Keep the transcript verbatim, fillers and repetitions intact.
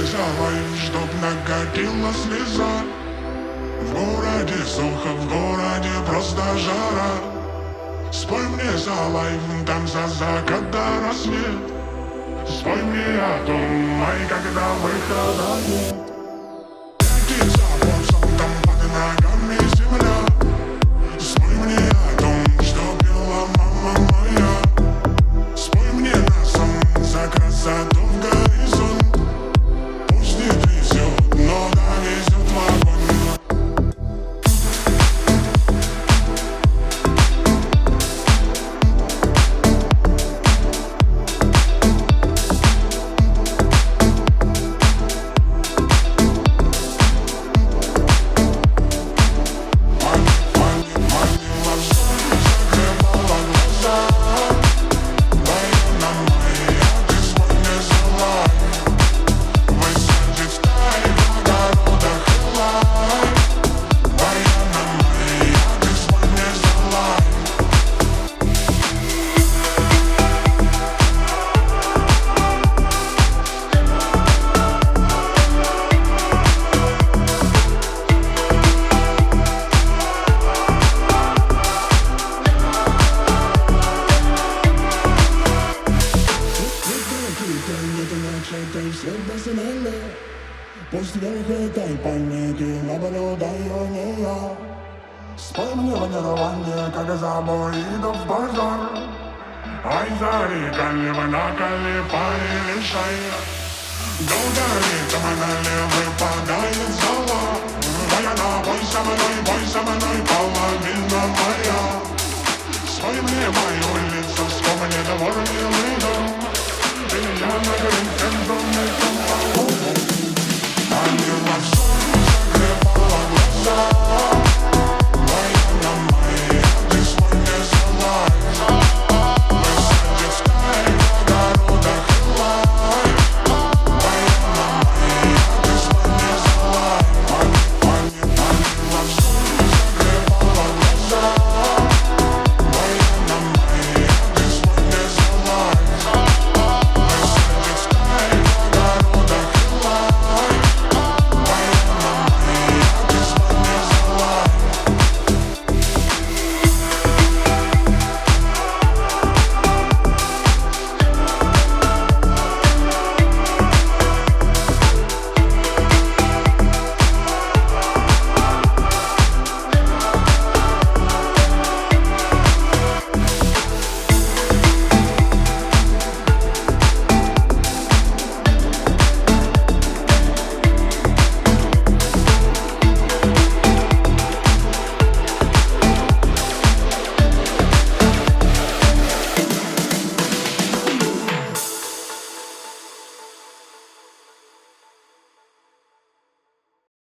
залай, чтоб накатила слеза. В городе сухо, в городе просто жара. Спой мне залай, там за закат до рассвет. Спой мне о том, ай, когда выхода нет. Иди за босом, там под ногами земля. Спой мне о том, что пела мама моя. Спой мне носом за красоту в горизонт. Пусть не везет, но довезет вагон. Пусть вверх этой паники наблюдаю не я. Спой мне манирование, как забоидов базар. Ай, зари, калева на калипаре лишая. Долго ритм налево выпадает зала. Баяна, бой со мной, бой со мной, половина моя. Спой мне мою лицо, вспомни двор милый.